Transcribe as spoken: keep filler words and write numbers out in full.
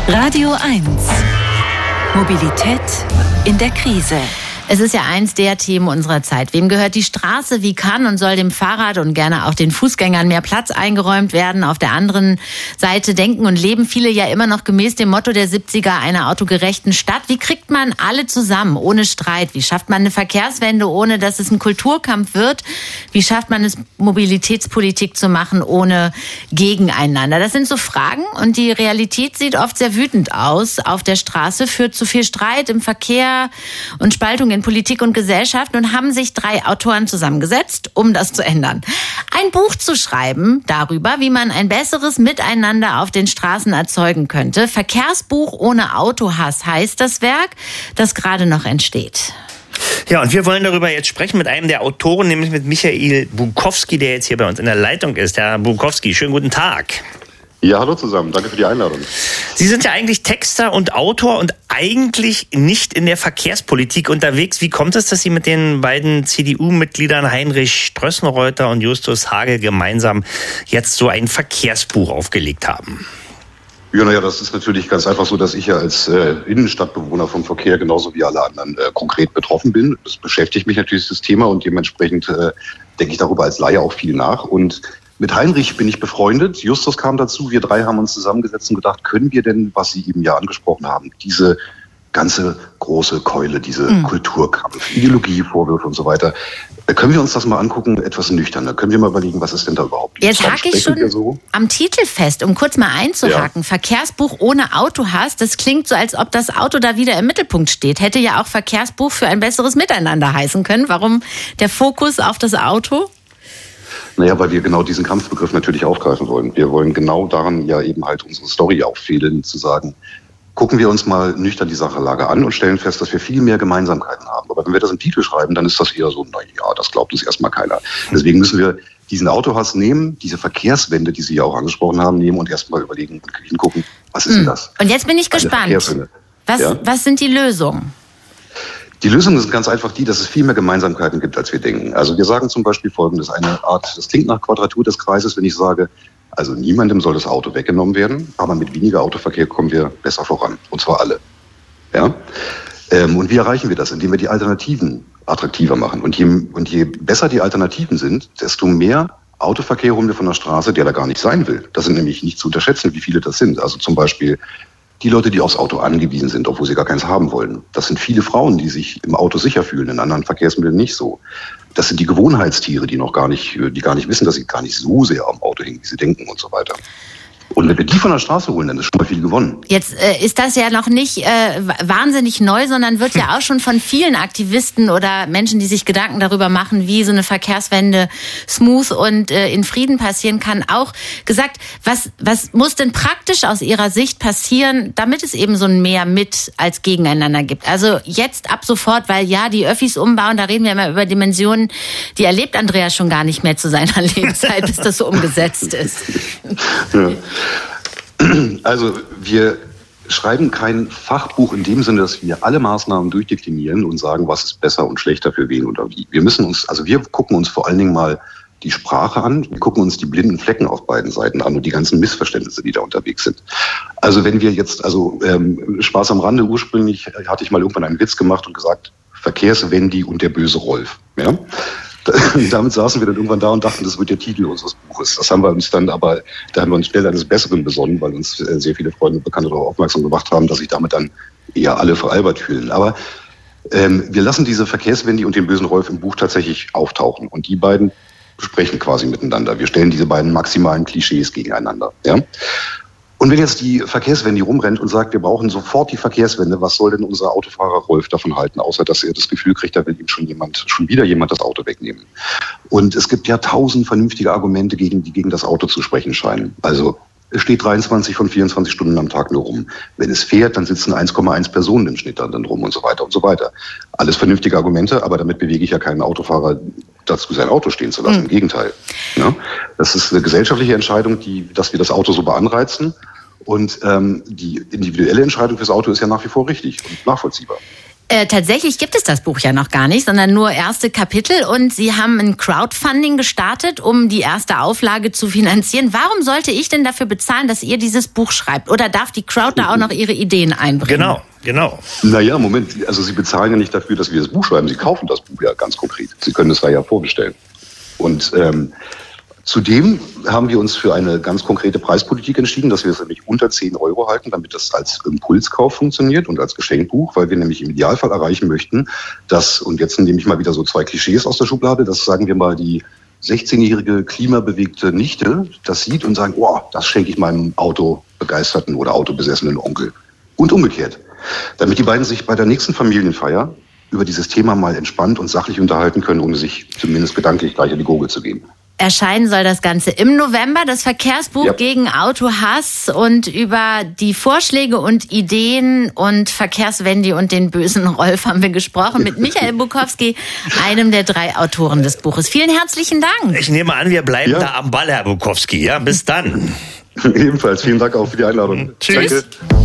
Radio eins. Mobilität in der Krise. Es ist ja eins der Themen unserer Zeit. Wem gehört die Straße? Wie kann und soll dem Fahrrad und gerne auch den Fußgängern mehr Platz eingeräumt werden? Auf der anderen Seite denken und leben viele ja immer noch gemäß dem Motto der siebziger einer autogerechten Stadt. Wie kriegt man alle zusammen, ohne Streit? Wie schafft man eine Verkehrswende, ohne dass es ein Kulturkampf wird? Wie schafft man es, Mobilitätspolitik zu machen, ohne gegeneinander? Das sind so Fragen und die Realität sieht oft sehr wütend aus. Auf der Straße führt zu viel Streit im Verkehr und Spaltung in Politik und Gesellschaft. Nun haben sich drei Autoren zusammengesetzt, um das zu ändern. Ein Buch zu schreiben darüber, wie man ein besseres Miteinander auf den Straßen erzeugen könnte. Verkehrsbuch ohne Autohass heißt das Werk, das gerade noch entsteht. Ja, und wir wollen darüber jetzt sprechen mit einem der Autoren, nämlich mit Michael Bukowski, der jetzt hier bei uns in der Leitung ist. Herr Bukowski, schönen guten Tag. Ja, hallo zusammen. Danke für die Einladung. Sie sind ja eigentlich Texter und Autor und eigentlich nicht in der Verkehrspolitik unterwegs. Wie kommt es, dass Sie mit den beiden C D U-Mitgliedern Heinrich Strössenreuter und Justus Hagel gemeinsam jetzt so ein Verkehrsbuch aufgelegt haben? Ja, naja, das ist natürlich ganz einfach so, dass ich ja als äh, Innenstadtbewohner vom Verkehr genauso wie alle anderen äh, konkret betroffen bin. Das beschäftigt mich natürlich, das Thema, und dementsprechend äh, denke ich darüber als Laie auch viel nach. Und mit Heinrich bin ich befreundet. Justus kam dazu. Wir drei haben uns zusammengesetzt und gedacht, können wir denn, was Sie eben ja angesprochen haben, diese ganze große Keule, diese mhm. Kulturkampf, Ideologie, Vorwürfe und so weiter, können wir uns das mal angucken, etwas nüchterner? Können wir mal überlegen, was ist denn da überhaupt? Jetzt hake ich schon so am Titel fest, um kurz mal einzuhaken. Ja. Verkehrsbuch ohne Autohass, das klingt so, als ob das Auto da wieder im Mittelpunkt steht. Hätte ja auch Verkehrsbuch für ein besseres Miteinander heißen können. Warum der Fokus auf das Auto? Naja, weil wir genau diesen Kampfbegriff natürlich aufgreifen wollen. Wir wollen genau daran ja eben halt unsere Story auffädeln, zu sagen, gucken wir uns mal nüchtern die Sachlage an und stellen fest, dass wir viel mehr Gemeinsamkeiten haben. Aber wenn wir das im Titel schreiben, dann ist das eher so, na ja, das glaubt uns erstmal keiner. Deswegen müssen wir diesen Autohass nehmen, diese Verkehrswende, die Sie ja auch angesprochen haben, nehmen und erstmal überlegen und hingucken, was ist denn das? Und jetzt bin ich gespannt. Was, ja? was sind die Lösungen? Die Lösung ist ganz einfach die, dass es viel mehr Gemeinsamkeiten gibt, als wir denken. Also wir sagen zum Beispiel Folgendes, eine Art, das klingt nach Quadratur des Kreises, wenn ich sage, also niemandem soll das Auto weggenommen werden, aber mit weniger Autoverkehr kommen wir besser voran, und zwar alle. Ja? Ähm, und wie erreichen wir das? Indem wir die Alternativen attraktiver machen. Und je, und je besser die Alternativen sind, desto mehr Autoverkehr holen wir von der Straße, der da gar nicht sein will. Das sind nämlich nicht zu unterschätzen, wie viele das sind. Also zum Beispiel die Leute, die aufs Auto angewiesen sind, obwohl sie gar keins haben wollen. Das sind viele Frauen, die sich im Auto sicher fühlen, in anderen Verkehrsmitteln nicht so. Das sind die Gewohnheitstiere, die noch gar nicht, die gar nicht wissen, dass sie gar nicht so sehr am Auto hängen, wie sie denken und so weiter. Und wenn wir die von der Straße holen, dann ist schon mal viel gewonnen. Jetzt äh, ist das ja noch nicht äh, wahnsinnig neu, sondern wird ja auch schon von vielen Aktivisten oder Menschen, die sich Gedanken darüber machen, wie so eine Verkehrswende smooth und äh, in Frieden passieren kann, auch gesagt, was, was muss denn praktisch aus Ihrer Sicht passieren, damit es eben so ein Mehr mit als Gegeneinander gibt? Also jetzt ab sofort, weil ja, die Öffis umbauen, da reden wir immer über Dimensionen, die erlebt Andreas schon gar nicht mehr zu seiner Lebenszeit, bis das so umgesetzt ist. Ja. Also wir schreiben kein Fachbuch in dem Sinne, dass wir alle Maßnahmen durchdeklinieren und sagen, was ist besser und schlechter für wen oder wie. Wir müssen uns, also wir gucken uns vor allen Dingen mal die Sprache an, wir gucken uns die blinden Flecken auf beiden Seiten an und die ganzen Missverständnisse, die da unterwegs sind. Also wenn wir jetzt, also ähm, Spaß am Rande, ursprünglich hatte ich mal irgendwann einen Witz gemacht und gesagt, Verkehrswendi und der böse Rolf. Ja? Damit saßen wir dann irgendwann da und dachten, das wird der Titel unseres Buches. Das haben wir uns dann aber, da haben wir uns schnell eines Besseren besonnen, weil uns sehr viele Freunde und Bekannte darauf aufmerksam gemacht haben, dass sich damit dann eher alle veralbert fühlen. Aber ähm, wir lassen diese Verkehrswendi und den bösen Rolf im Buch tatsächlich auftauchen. Und die beiden sprechen quasi miteinander. Wir stellen diese beiden maximalen Klischees gegeneinander. Ja? Und wenn jetzt die Verkehrswende rumrennt und sagt, wir brauchen sofort die Verkehrswende, was soll denn unser Autofahrer Rolf davon halten, außer dass er das Gefühl kriegt, da will ihm schon jemand, schon wieder jemand das Auto wegnehmen. Und es gibt ja tausend vernünftige Argumente, gegen, die gegen das Auto zu sprechen scheinen. Also es steht dreiundzwanzig von vierundzwanzig Stunden am Tag nur rum. Wenn es fährt, dann sitzen eins Komma eins Personen im Schnitt dann rum und so weiter und so weiter. Alles vernünftige Argumente, aber damit bewege ich ja keinen Autofahrer dazu, sein Auto stehen zu lassen. Mhm. Im Gegenteil. Ja? Das ist eine gesellschaftliche Entscheidung, die, dass wir das Auto so beanreizen. Und ähm, die individuelle Entscheidung fürs Auto ist ja nach wie vor richtig und nachvollziehbar. Äh, tatsächlich gibt es das Buch ja noch gar nicht, sondern nur erste Kapitel und Sie haben ein Crowdfunding gestartet, um die erste Auflage zu finanzieren. Warum sollte ich denn dafür bezahlen, dass ihr dieses Buch schreibt? Oder darf die Crowd da auch noch ihre Ideen einbringen? Genau, genau. Naja, Moment, also Sie bezahlen ja nicht dafür, dass wir das Buch schreiben. Sie kaufen das Buch ja ganz konkret. Sie können es da ja vorbestellen. Und ähm, zudem haben wir uns für eine ganz konkrete Preispolitik entschieden, dass wir es nämlich unter zehn Euro halten, damit das als Impulskauf funktioniert und als Geschenkbuch, weil wir nämlich im Idealfall erreichen möchten, dass, und jetzt nehme ich mal wieder so zwei Klischees aus der Schublade, dass, sagen wir mal, die sechzehnjährige klimabewegte Nichte das sieht und sagt, oh, das schenke ich meinem autobegeisterten oder autobesessenen Onkel. Und umgekehrt. Damit die beiden sich bei der nächsten Familienfeier über dieses Thema mal entspannt und sachlich unterhalten können, ohne sich zumindest gedanklich gleich in die Gurgel zu geben. Erscheinen soll das Ganze im November, das Verkehrsbuch ja. gegen Autohass, und über die Vorschläge und Ideen und Verkehrswendy und den bösen Rolf haben wir gesprochen mit Michael Bukowski, einem der drei Autoren des Buches. Vielen herzlichen Dank. Ich nehme an, wir bleiben ja. da am Ball, Herr Bukowski. Ja, bis dann. Ebenfalls, vielen Dank auch für die Einladung. Tschüss. Danke.